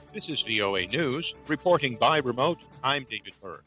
This is VOA News. Reporting by remote, I'm David Burr.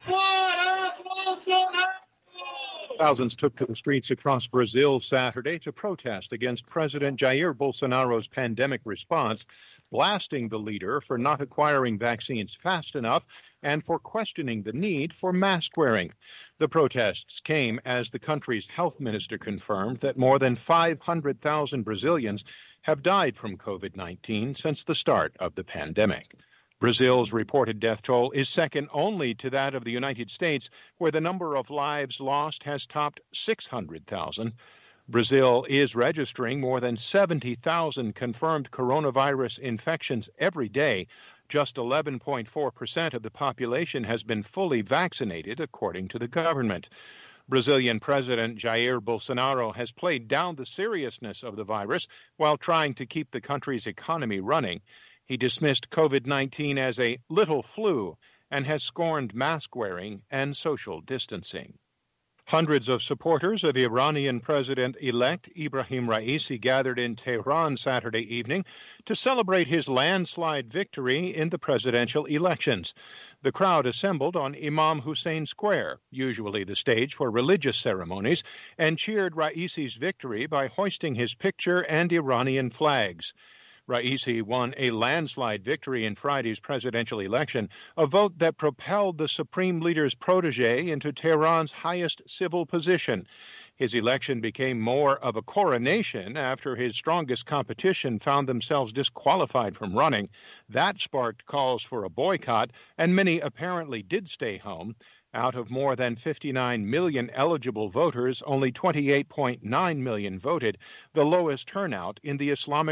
Thousands took to the streets across Brazil Saturday to protest against President Jair Bolsonaro's pandemic response, blasting the leader for not acquiring vaccines fast enough and for questioning the need for mask wearing. The protests came as the country's health minister confirmed that more than 500,000 Brazilians have died from COVID-19 since the start of the pandemic. Brazil's reported death toll is second only to that of the United States, where the number of lives lost has topped 600,000. Brazil is registering more than 70,000 confirmed coronavirus infections every day. Just 11.4% of the population has been fully vaccinated, according to the government. Brazilian President Jair Bolsonaro has played down the seriousness of the virus while trying to keep the country's economy running. He dismissed COVID-19 as a little flu and has scorned mask wearing and social distancing. Hundreds of supporters of Iranian President-elect Ibrahim Raisi gathered in Tehran Saturday evening to celebrate his landslide victory in the presidential elections. The crowd assembled on Imam Hussein Square, usually the stage for religious ceremonies, and cheered Raisi's victory by hoisting his picture and Iranian flags. Raisi won a landslide victory in Friday's presidential election, a vote that propelled the supreme leader's protege into Tehran's highest civil position. His election became more of a coronation after his strongest competition found themselves disqualified from running. That sparked calls for a boycott, and many apparently did stay home. Out of more than 59 million eligible voters, only 28.9 million voted, the lowest turnout in the Islamic